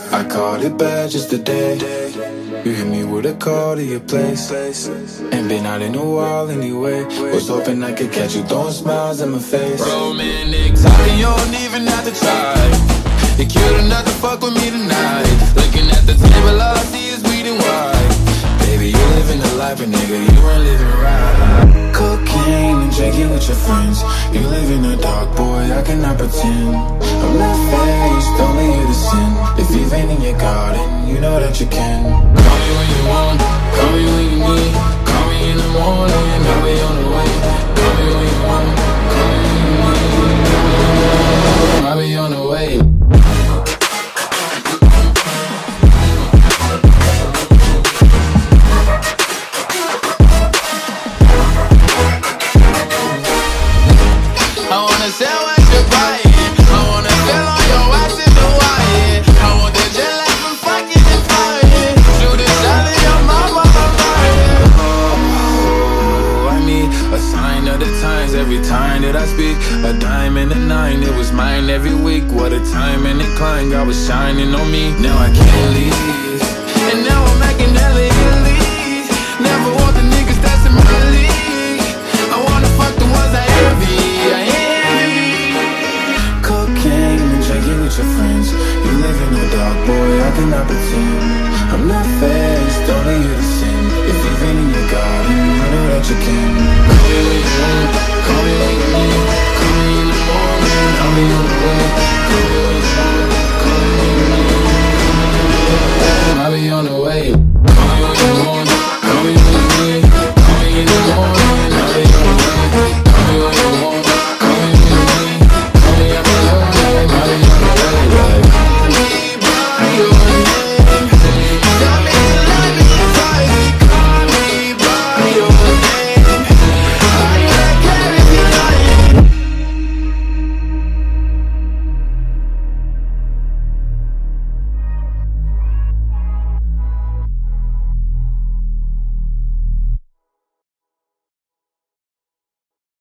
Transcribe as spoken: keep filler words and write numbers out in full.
I called it bad just today. You hit me with a call to your place. Ain't been out in a while anyway. Was hoping I could catch you throwing smiles in my face. Romantic talking, you don't even have to try. You're cute enough to fuck with me tonight. Looking at the table, all I see is weed and wine. Baby, you living the life, but nigga, you ain't living right. Cocaine and drinking with your friends. You live in the dark, boy, I cannot pretend. I'm not faced, only here to sin. If you've been in your garden, you know that you can. Call me when you want, call me when you need. Call me in the morning, I'll be on the way. Call me when you want, call me when you need. I'll be on the way. Every time that I speak, a dime and a nine, it was mine every week. What a time and incline, God was shining on me. Now I can't leave, and now I'm making hella Italy. Never want the niggas that's in my league. I wanna fuck the ones I envy, I envy. Cocaine and drinking with your friends. You live in the dark, boy, I cannot pretend. I'm not faced, only you to